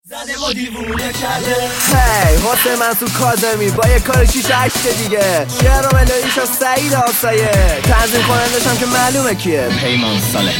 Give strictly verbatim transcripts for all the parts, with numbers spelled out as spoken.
زده و دیوونه کرده. هی حسین منصور کاظمی با یه کار شیش هشت دیگه. شعر و ملودیشو سعید آسایه، تنظیم کنندشم که معلومه کیه، پیمان صالح.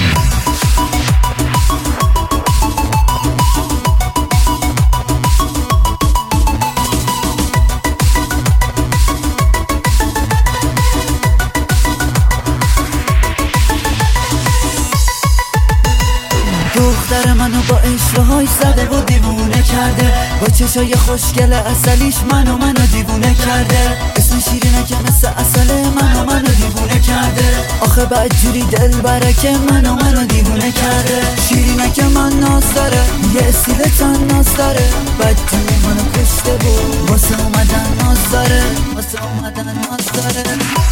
دختر منو با عشقهاش زده و دیوونه کرده، با چشای خوشگل اصلیش منو منو دیوونه کرده. اسم شیرینه که مثل اصل منو منو دیوونه کرده. آخه بدجوری دل برکه منو منو دیوونه کرده. شیرینه که من ناز داره، یه استیل تن ناز داره. بدجوری منو کشته بود، واسه اومدن ناز داره، واسه اومدن ناز داره.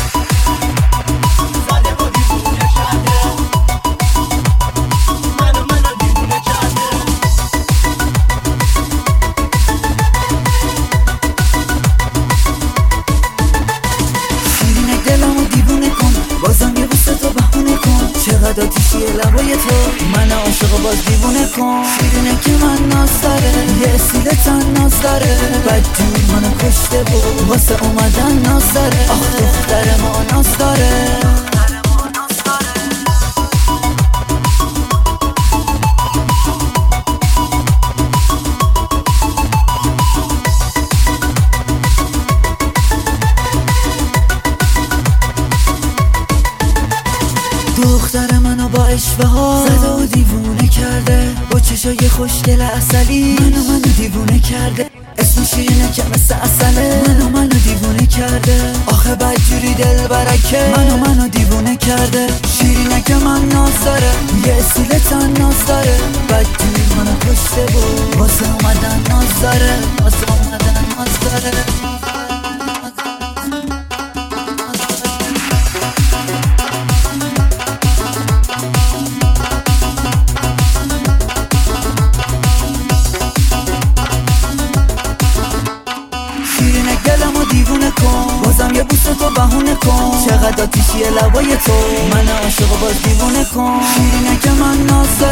بازم یه بوسه تو بهونه کن، چقدر آتیشیه لبای تو، من عاشق باز دیوونه کن. شیرینه که من ناز داره، یه استیل تن ناز داره. بدجور منو کشته بود، واسه اومدن ناز داره. آخ دختر ما ناز داره. دختر منو با اشوه ها زده و دیوونه کرده، با چشای خوشگل اصلی منو منو دیوونه کرده. اسم شیرینه که مثل اصله منو منو دیوونه کرده. آخه بدجوری دل برکه منو منو دیوونه کرده. شیرینه که من ناز داره، یه استیل تن ناز داره. بدجوری منو کشته بود، واسه اومدن ناز داره، واسه اومدن ناز داره. دلمو دیوونه کن، بازم یه بوسه تو بهونه کن. چقدر آتیشیه لبای تو، من عاشق باز دیوونه کن. شیرینه که من ناز